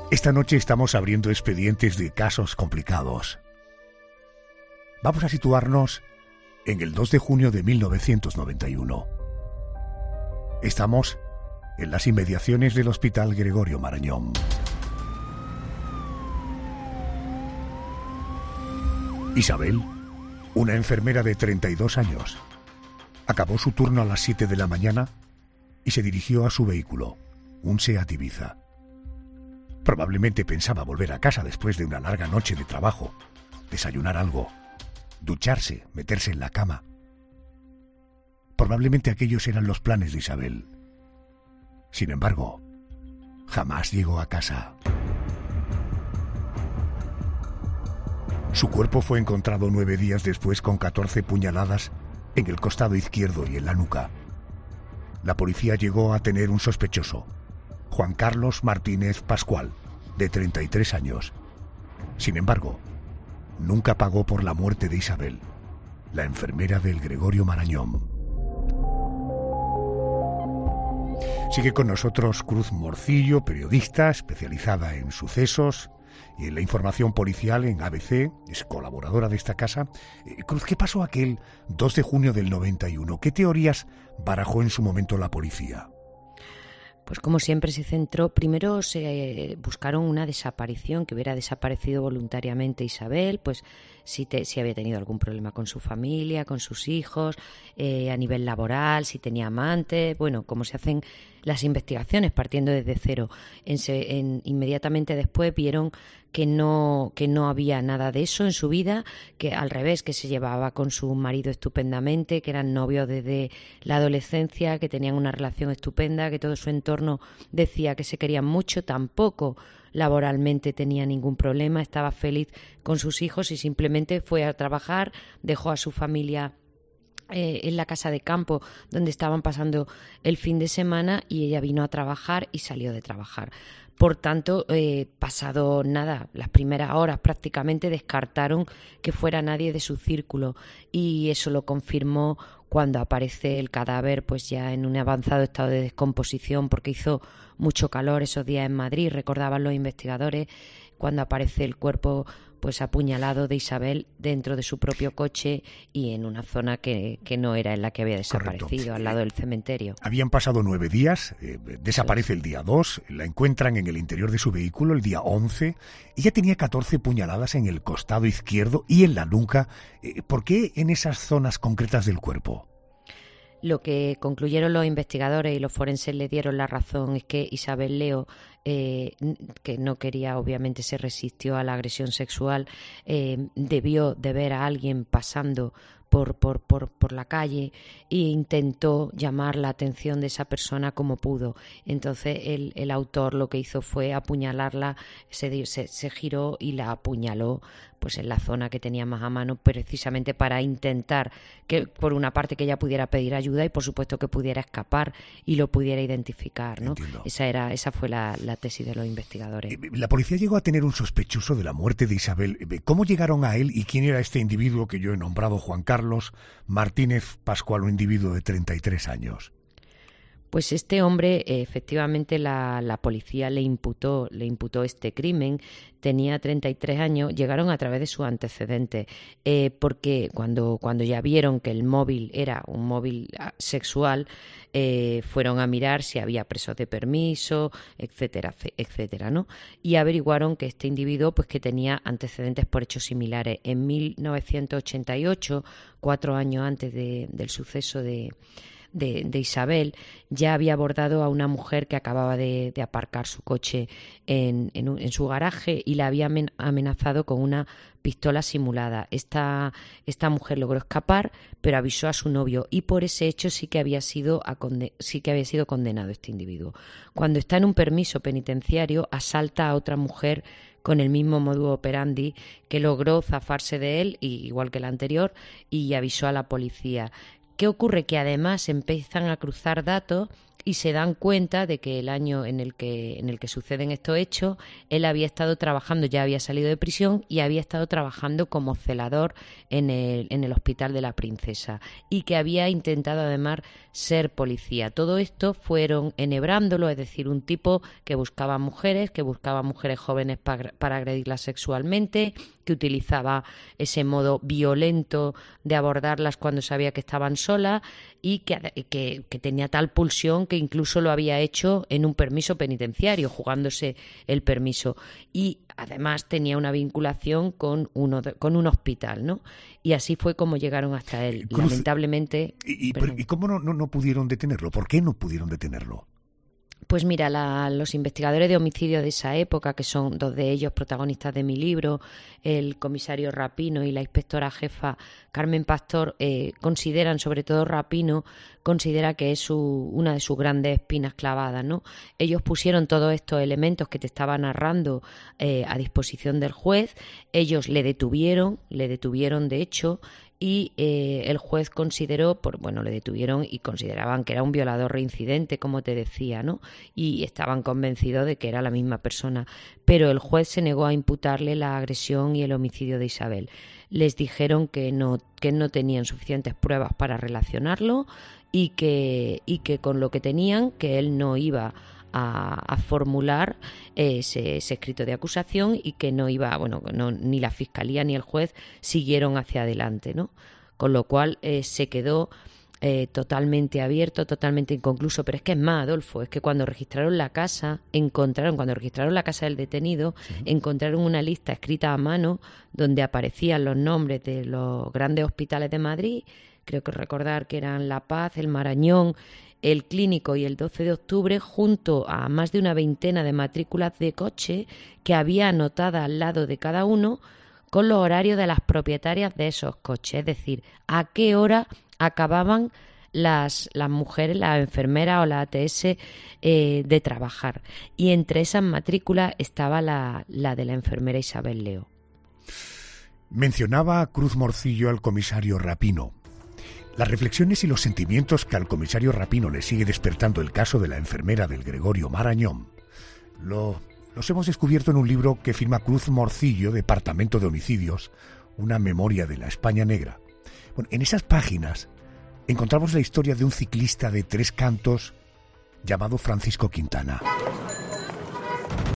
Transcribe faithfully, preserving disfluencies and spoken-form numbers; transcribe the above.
Esta noche estamos abriendo expedientes de casos complicados. Vamos a situarnos en el dos de junio de mil novecientos noventa y uno. Estamos en las inmediaciones del Hospital Gregorio Marañón. Isabel, una enfermera de treinta y dos años, acabó su turno a las siete de la mañana y se dirigió a su vehículo, un Seat Ibiza. Probablemente pensaba volver a casa después de una larga noche de trabajo, desayunar algo, ducharse, meterse en la cama. Probablemente aquellos eran los planes de Isabel. Sin embargo, jamás llegó a casa. Su cuerpo fue encontrado nueve días después con catorce puñaladas en el costado izquierdo y en la nuca. La policía llegó a tener un sospechoso, Juan Carlos Martínez Pascual, de treinta y tres años. Sin embargo, nunca pagó por la muerte de Isabel, la enfermera del Gregorio Marañón. Sigue con nosotros Cruz Morcillo, periodista especializada en sucesos y en la información policial en A B C, es colaboradora de esta casa. Eh, Cruz, ¿qué pasó aquel dos de junio del noventa y uno? ¿Qué teorías barajó en su momento la policía? Pues como siempre se centró, primero se buscaron una desaparición, que hubiera desaparecido voluntariamente Isabel, pues si, te, si había tenido algún problema con su familia, con sus hijos, eh, a nivel laboral, si tenía amante, bueno, como se hacen las investigaciones partiendo desde cero. En, en, inmediatamente después vieron que no, que no había nada de eso en su vida, que al revés, que se llevaba con su marido estupendamente, que eran novios desde la adolescencia, que tenían una relación estupenda, que todo su entorno decía que se querían mucho, tampoco laboralmente tenía ningún problema, estaba feliz con sus hijos y simplemente fue a trabajar, dejó a su familia Eh, en la casa de campo donde estaban pasando el fin de semana y ella vino a trabajar y salió de trabajar. Por tanto, eh, pasado nada, las primeras horas prácticamente descartaron que fuera nadie de su círculo y eso lo confirmó cuando aparece el cadáver pues ya en un avanzado estado de descomposición porque hizo mucho calor esos días en Madrid, recordaban los investigadores, cuando aparece el cuerpo pues apuñalado de Isabel dentro de su propio coche y en una zona que, que no era en la que había desaparecido, correcto, al lado del cementerio. Habían pasado nueve días, eh, desaparece el día dos, la encuentran en el interior de su vehículo el día once, ella tenía catorce puñaladas en el costado izquierdo y en la nuca. Eh, ¿Por qué en esas zonas concretas del cuerpo? Lo que concluyeron los investigadores y los forenses le dieron la razón es que Isabel Leo, eh, que no quería, obviamente se resistió a la agresión sexual, eh, debió de ver a alguien pasando por, por, por, por la calle e intentó llamar la atención de esa persona como pudo. Entonces el, el autor lo que hizo fue apuñalarla, se, se, se giró y la apuñaló pues en la zona que tenía más a mano, precisamente para intentar que por una parte que ella pudiera pedir ayuda y por supuesto que pudiera escapar y lo pudiera identificar, ¿no? Entiendo. Esa era, esa fue la, la tesis de los investigadores. La policía llegó a tener un sospechoso de la muerte de Isabel. ¿Cómo llegaron a él y quién era este individuo que yo he nombrado, Juan Carlos Martínez Pascual, un individuo de treinta y tres años? Pues este hombre, eh, efectivamente, la, la policía le imputó, le imputó este crimen. Tenía treinta y tres años, llegaron a través de sus antecedentes, eh, porque cuando, cuando ya vieron que el móvil era un móvil sexual, eh, fueron a mirar si había presos de permiso, etcétera, etcétera, ¿no? Y averiguaron que este individuo, pues que tenía antecedentes por hechos similares. En mil novecientos ochenta y ocho, cuatro años antes de, del suceso de De, de Isabel, ya había abordado a una mujer que acababa de, de aparcar su coche en, en, un, en su garaje y la había amenazado con una pistola simulada. Esta, esta mujer logró escapar, pero avisó a su novio y por ese hecho sí que había sido, a conde- sí que había sido condenado este individuo. Cuando está en un permiso penitenciario, asalta a otra mujer con el mismo modus operandi, que logró zafarse de él, y, igual que el anterior, y avisó a la policía. ¿Qué ocurre? Que además empiezan a cruzar datos y se dan cuenta de que el año en el que, en el que suceden estos hechos, él había estado trabajando, ya había salido de prisión y había estado trabajando como celador en el, en el Hospital de la Princesa y que había intentado además ser policía. Todo esto fueron enhebrándolo, es decir, un tipo que buscaba mujeres, que buscaba mujeres jóvenes para, para agredirlas sexualmente, que utilizaba ese modo violento de abordarlas cuando sabía que estaban solas y que, que, que tenía tal pulsión que incluso lo había hecho en un permiso penitenciario, jugándose el permiso. Y además tenía una vinculación con, uno de, con un hospital, ¿no? Y así fue como llegaron hasta él. Cruz, Lamentablemente... ¿Y, y, pero, ¿y cómo no, no, no pudieron detenerlo? ¿Por qué no pudieron detenerlo? Pues mira, la, los investigadores de homicidio de esa época, que son dos de ellos protagonistas de mi libro, el comisario Rapino y la inspectora jefa Carmen Pastor, eh, consideran, sobre todo Rapino, considera que es su, una de sus grandes espinas clavadas, ¿no? Ellos pusieron todos estos elementos que te estaba narrando eh, a disposición del juez, ellos le detuvieron, le detuvieron de hecho, y eh, el juez consideró, por, bueno, le detuvieron y consideraban que era un violador reincidente, como te decía, ¿no? Y estaban convencidos de que era la misma persona, pero el juez se negó a imputarle la agresión y el homicidio de Isabel. Les dijeron que no, que no tenían suficientes pruebas para relacionarlo y que, y que con lo que tenían, que él no iba A, a formular ese, ese escrito de acusación y que no iba, bueno, no, ni la fiscalía ni el juez siguieron hacia adelante, ¿no? Con lo cual eh, se quedó eh, totalmente abierto, totalmente inconcluso. Pero es que es más, Adolfo, es que cuando registraron la casa, encontraron, cuando registraron la casa del detenido, sí. encontraron una lista escrita a mano donde aparecían los nombres de los grandes hospitales de Madrid. Creo que recordar que eran La Paz, el Marañón, el Clínico y el doce de octubre, junto a más de una veintena de matrículas de coche que había anotadas al lado de cada uno con los horarios de las propietarias de esos coches, es decir, a qué hora acababan las, las mujeres, las enfermeras o las A T S eh, de trabajar. Y entre esas matrículas estaba la, la de la enfermera Isabel Leo. Mencionaba Cruz Morcillo al comisario Rapino. Las reflexiones y los sentimientos que al comisario Rapino le sigue despertando el caso de la enfermera del Gregorio Marañón lo, los hemos descubierto en un libro que firma Cruz Morcillo, Departamento de Homicidios, una memoria de la España negra. Bueno, en esas páginas encontramos la historia de un ciclista de Tres Cantos llamado Francisco Quintana.